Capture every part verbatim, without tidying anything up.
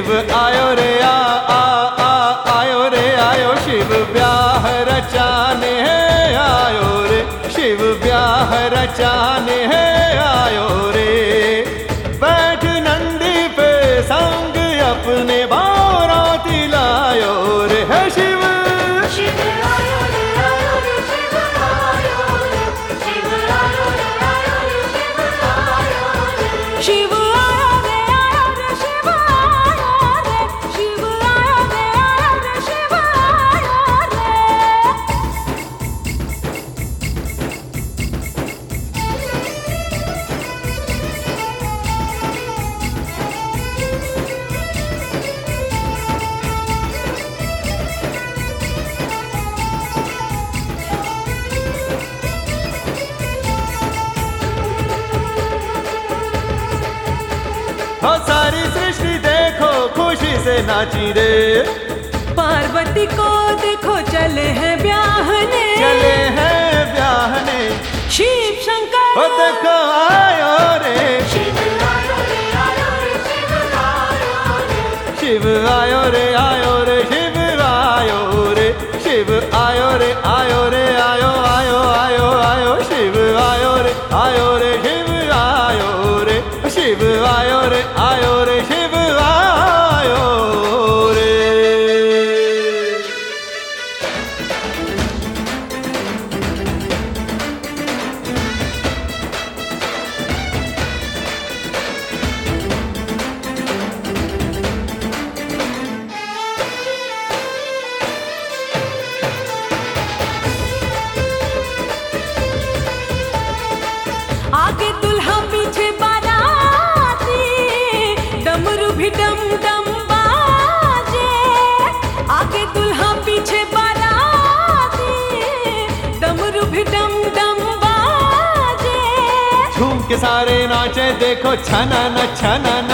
शिव आयो रे आ आ आ आयो रे आयो शिव ब्याह रचाने है आयो रे शिव ब्याह रचाने है आयो रे बैठ नंदी पे संग अपने बाराती लायो रे है शिव शिव आयो रे आयो रे शिव आयो रे शिव आयो रे आयो रे शिव आयो रे शिव आयो रे आयो रे शिव आयो रे शिव आयो रे आयो रे शिव आयो रे हो सारी सृष्टि देखो खुशी से नाची रे पार्वती को देखो चले हैं ब्याहने चले हैं ब्याहने शिव शंकर हो देखो आयो रे शिव आयो रे आयो रे शिव आयो रे शिव आयो रे आयो रे शिव आयो रे शिव आयो रे आयो रे आयो आयो आयो आयो शिव आयो रे आयो रे शिव आयो रे शिव आयो रे आयो रे शिव आयो रे आगे दुल्हा पीछे बाराती डमरू भी डम डम बाजे आगे दुल्हा पीछे बाराती डमरू भी डम डम बाजे झूम के सारे नाचे देखो छना न छना न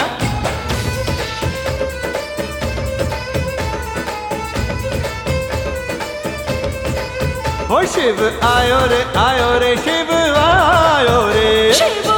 हो शिव आयो रे आयो रे शिव आयो रे शिव